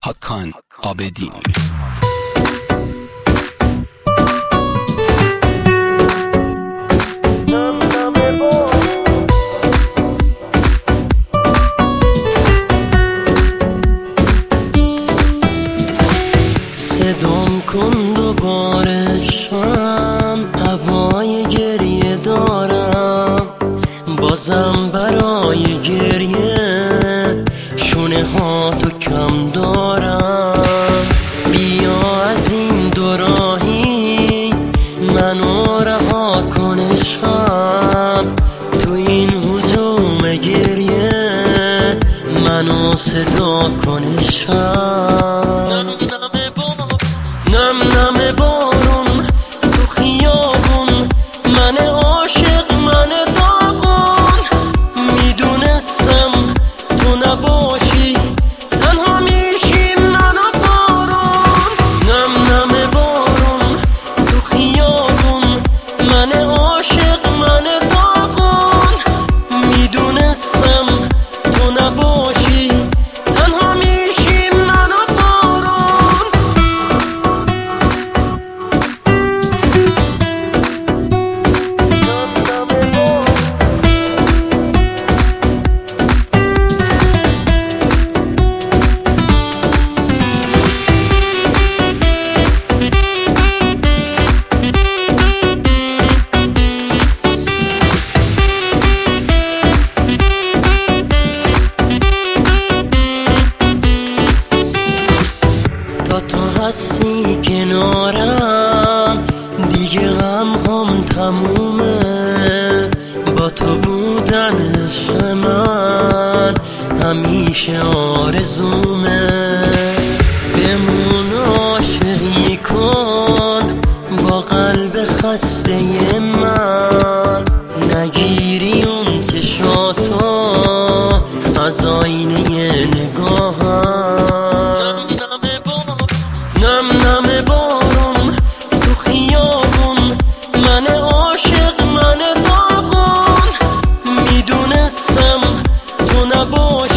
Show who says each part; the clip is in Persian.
Speaker 1: هاکان عابدی.
Speaker 2: صدام کن دوباره شم، هوای گریه دارم، بازم برای گریه شونه ها تو کم دارم. بیا از این دوراهی منو رها کن عشقم، تو این هجوم گریه منو صدا کن عشقم. نم نم بارون تو خیابون، من عاشق من داغون، میدونستم تو نباشی تنها میشی من و بارون. نم نم بارون تو خیابون، من عاشق من داغون، میدونستم تو نباشی تنها میشی من و بارون. تا تو هستی کنارم دیگه غم هم تمومه، با تو بودن عشق من همیشه آرزومه. بمون عاشقی کن با قلب خسته من، نگیری اون چشاتو از آینه نگاهم. نم نم بارون تو خیابون، من عاشق من داغون، میدونستم تو نباشی